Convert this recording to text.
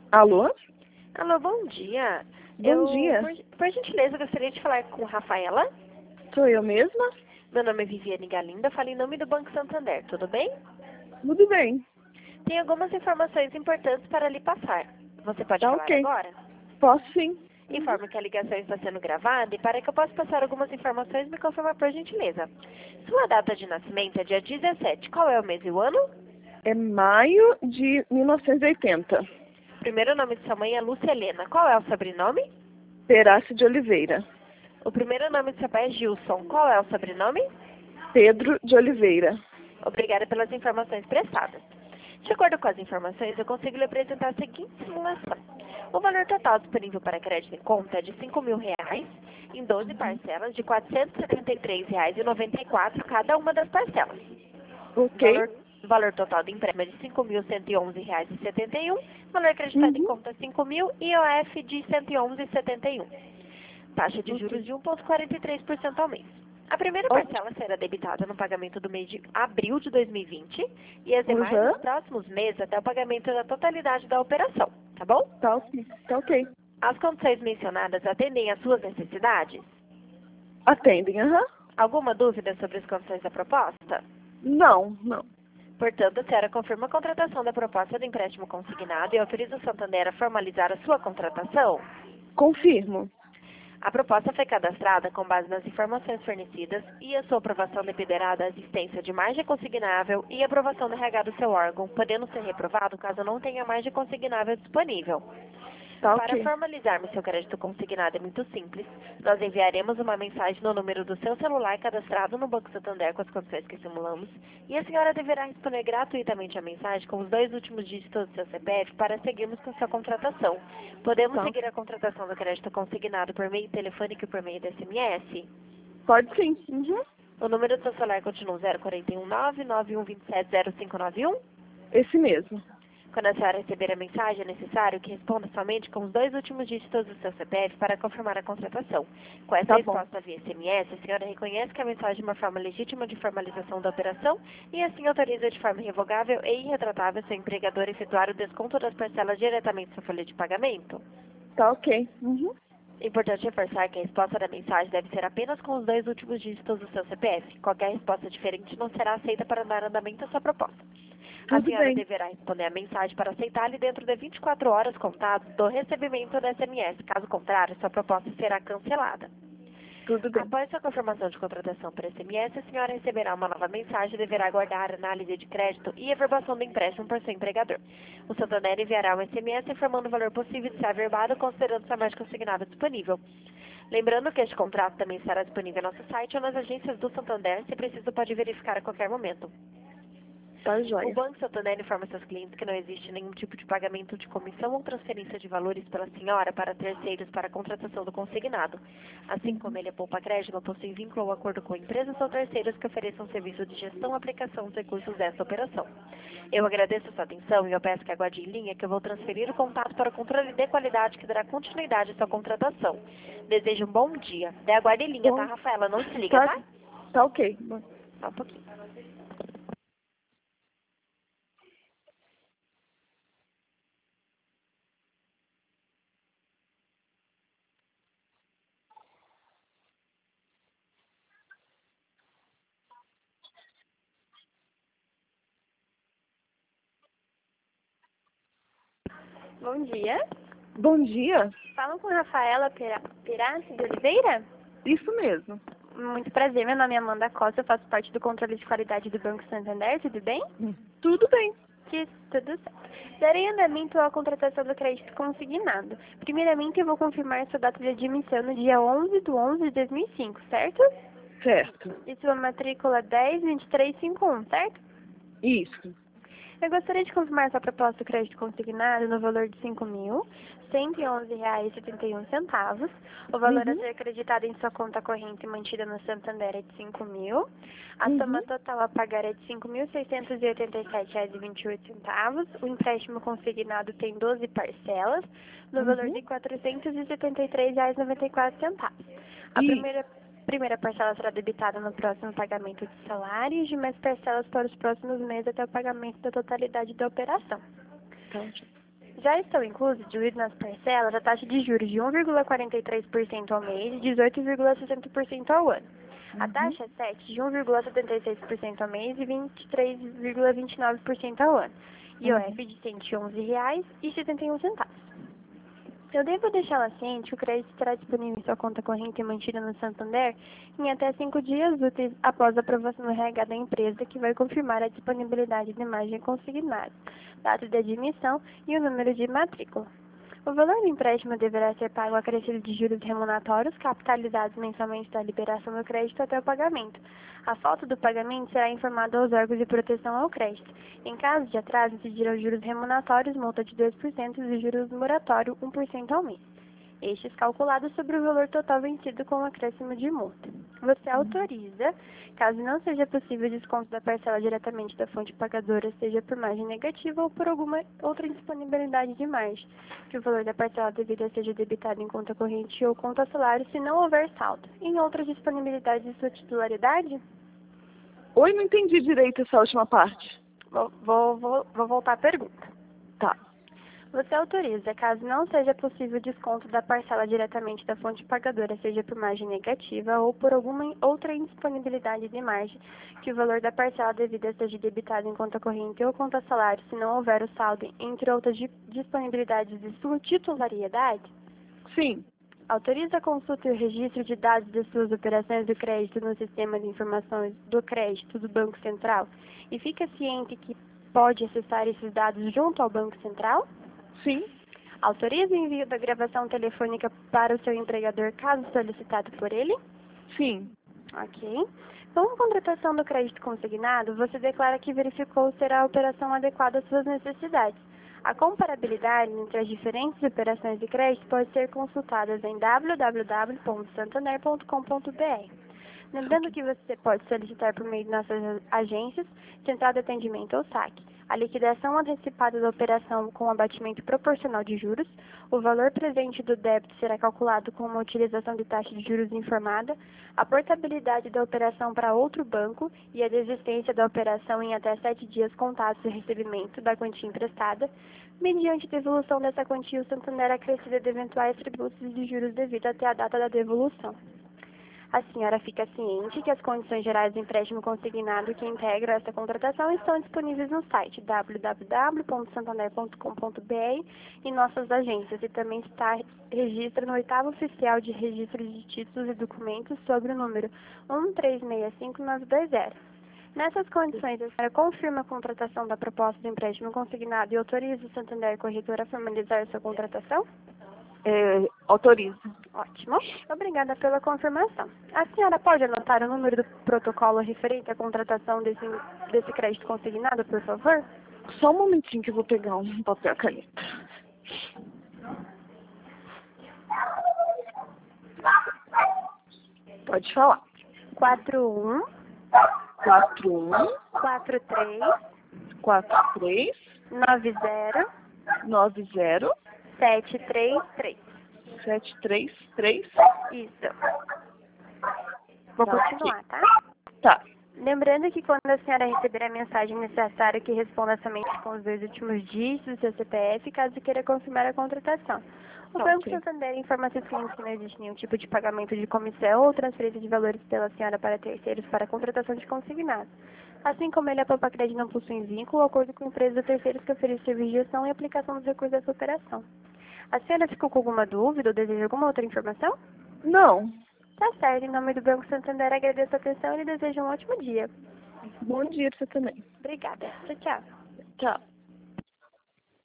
Alô? Alô, bom dia. Bom dia. Por gentileza, gostaria de falar com Rafaela. Sou eu mesma? Meu nome é Viviane Galinda, falo em nome do Banco Santander, tudo bem? Tudo bem. Tem algumas informações importantes para lhe passar. Você pode Tá falar ok. agora? Posso sim. Informo que a ligação está sendo gravada e para que eu possa passar algumas informações, me confirma por gentileza. Sua data de nascimento é dia 17. Qual é o mês e o ano? É maio de 1980. Primeiro nome de sua mãe é Lúcia Helena. Qual é o sobrenome? Perácio de Oliveira. O primeiro nome de seu pai é Gilson. Qual é o sobrenome? Pedro de Oliveira. Obrigada pelas informações prestadas. De acordo com as informações, eu consigo lhe apresentar a seguinte simulação. O valor total disponível para crédito em conta é de R$ 5.000 em 12 parcelas de R$ 473,94 cada uma das parcelas. Ok. O valor total do empréstimo é de R$ 5.111,71, valor acreditado em conta R$ 5.000 e IOF de R$ 111,71. Taxa de juros de 1,43% ao mês. A primeira parcela será debitada no pagamento do mês de abril de 2020 e as demais nos próximos meses até o pagamento da totalidade da operação, tá bom? Tá ok. Tá ok. As condições mencionadas atendem às suas necessidades? Atendem, aham. Alguma dúvida sobre as condições da proposta? Não, não. Portanto, a senhora confirma a contratação da proposta de empréstimo consignado e autoriza o Santander a formalizar a sua contratação? Confirmo. A proposta foi cadastrada com base nas informações fornecidas e a sua aprovação dependerá da existência de margem consignável e aprovação do RH do seu órgão, podendo ser reprovado caso não tenha margem consignável disponível. Tá Para ok. formalizarmos seu crédito consignado é muito simples. Nós enviaremos uma mensagem no número do seu celular cadastrado no Banco Santander com as condições que simulamos e a senhora deverá responder gratuitamente a mensagem com os 2 últimos dígitos do seu CPF para seguirmos com sua contratação. Podemos seguir a contratação do crédito consignado por meio telefônico e por meio de SMS? Pode sim. Uhum. O número do seu celular continua 0419-9127-0591? Esse mesmo. Quando a senhora receber a mensagem, é necessário que responda somente com os 2 últimos dígitos do seu CPF para confirmar a contratação. Com essa resposta via SMS, a senhora reconhece que a mensagem é uma forma legítima de formalização da operação e assim autoriza de forma irrevogável e irretratável seu empregador a efetuar o desconto das parcelas diretamente da sua folha de pagamento? Tá ok. Uhum. É importante reforçar que a resposta da mensagem deve ser apenas com os 2 últimos dígitos do seu CPF. Qualquer resposta diferente não será aceita para dar andamento à sua proposta. A Tudo senhora bem. deverá responder a mensagem para aceitá-la dentro de 24 horas contadas do recebimento da SMS. Caso contrário, sua proposta será cancelada. Tudo bem. Após sua confirmação de contratação por SMS, a senhora receberá uma nova mensagem e deverá aguardar análise de crédito e averbação do empréstimo por seu empregador. O Santander enviará um SMS informando o valor possível de ser averbado, considerando sua margem consignada disponível. Lembrando que este contrato também estará disponível no nosso site ou nas agências do Santander, se preciso pode verificar a qualquer momento. Tá O joia. Banco Santander informa seus clientes que não existe nenhum tipo de pagamento de comissão ou transferência de valores pela senhora para terceiros para a contratação do consignado. Assim como ele é poupa crédito, não possui vínculo ou acordo com empresas ou terceiros que ofereçam serviço de gestão ou aplicação dos recursos dessa operação. Eu agradeço a sua atenção e eu peço que aguarde em linha que eu vou transferir o contato para o controle de qualidade que dará continuidade à sua contratação. Desejo um bom dia. Aguarde em linha, tá, Rafaela? Não desliga, tá? Tá ok. Só um pouquinho. Bom dia. Bom dia. Falam com Rafaela Perazzi de Oliveira? Isso mesmo. Muito prazer, meu nome é Amanda Costa, eu faço parte do controle de qualidade do Banco Santander, tudo bem? Tudo bem. Tudo certo. Darei andamento à contratação do crédito consignado. Primeiramente, eu vou confirmar sua data de admissão no dia 11/11/2005, certo? Certo. E sua matrícula 102351, certo? Isso. Eu gostaria de confirmar sua proposta de crédito consignado no valor de R$ 5.111,71. O valor a ser acreditado em sua conta corrente mantida no Santander é de R$ 5.000. A soma total a pagar é de R$ 5.687,28. O empréstimo consignado tem 12 parcelas, no valor de R$ 473,94. A primeira parcela será debitada no próximo pagamento de salário e as demais parcelas para os próximos meses até o pagamento da totalidade da operação. Já estão inclusos, diluídos nas parcelas, a taxa de juros de 1,43% ao mês e 18,60% ao ano. A taxa 7 de 1,76% ao mês e 23,29% ao ano. IOF de R$ 111,71. Eu devo deixá-la ciente que o crédito estará disponível em sua conta corrente mantida no Santander em até 5 dias úteis após a aprovação do RH da empresa, que vai confirmar a disponibilidade de imagem consignada, data de admissão e o número de matrícula. O valor do empréstimo deverá ser pago acrescido de juros remuneratórios capitalizados mensalmente da liberação do crédito até o pagamento. A falta do pagamento será informada aos órgãos de proteção ao crédito. Em caso de atraso, incidirão juros remuneratórios, multa de 2% e juros moratório 1% ao mês. Estes calculados sobre o valor total vencido com o acréscimo de multa. Você autoriza, caso não seja possível desconto da parcela diretamente da fonte pagadora, seja por margem negativa ou por alguma outra indisponibilidade de margem, que o valor da parcela devida seja debitado em conta corrente ou conta salário se não houver saldo. Em outras disponibilidades de sua titularidade? Oi, não entendi direito essa última parte. Vou voltar à pergunta. Tá. Você autoriza, caso não seja possível desconto da parcela diretamente da fonte pagadora, seja por margem negativa ou por alguma outra indisponibilidade de margem, que o valor da parcela devida seja debitado em conta corrente ou conta salário, se não houver o saldo, entre outras disponibilidades de sua titularidade? Sim. Autoriza a consulta e o registro de dados de suas operações do crédito no sistema de informações do crédito do Banco Central e fica ciente que pode acessar esses dados junto ao Banco Central? Sim. Autoriza o envio da gravação telefônica para o seu empregador, caso solicitado por ele? Sim. Ok. Com a contratação do crédito consignado, você declara que verificou ser a operação adequada às suas necessidades. A comparabilidade entre as diferentes operações de crédito pode ser consultada em www.santander.com.br. Lembrando que você pode solicitar por meio de nossas agências, central de atendimento ou saque, a liquidação antecipada da operação com abatimento proporcional de juros, o valor presente do débito será calculado com uma utilização de taxa de juros informada, a portabilidade da operação para outro banco e a desistência da operação em até 7 dias contados do recebimento da quantia emprestada, mediante devolução dessa quantia, o Santander acrescida de eventuais tributos de juros devido até a data da devolução. A senhora fica ciente que as condições gerais do empréstimo consignado que integram esta contratação estão disponíveis no site www.santander.com.br e nossas agências, e também está registra no 8º Oficial de Registro de Títulos e Documentos sobre o número 1365920. Nessas condições, a senhora confirma a contratação da proposta de empréstimo consignado e autoriza o Santander Corretora a formalizar sua contratação? Autorizo. Ótimo. Obrigada pela confirmação. A senhora pode anotar o número do protocolo referente à contratação desse crédito consignado, por favor? Só um momentinho que eu vou pegar um papel e caneta. Pode falar. 41 41 43 43 90 90 733. 733. Isso. Vou continuar, tá? Tá. Lembrando que quando a senhora receber a mensagem necessária que responda somente com os 2 últimos dígitos do seu CPF, caso queira confirmar a contratação. O Banco Santander informa seus clientes que não existe nenhum tipo de pagamento de comissão ou transferência de valores pela senhora para terceiros para a contratação de consignado. Assim como ele, a Poupa Crédito não possui vínculo ou acordo com empresas ou terceiros que oferecem serviço de gestão e aplicação dos recursos dessa operação. A senhora ficou com alguma dúvida ou deseja alguma outra informação? Não. Tá certo. Em nome do Banco Santander, agradeço a atenção e lhe desejo um ótimo dia. Bom dia pra você também. Obrigada. Tchau, tchau. Tchau.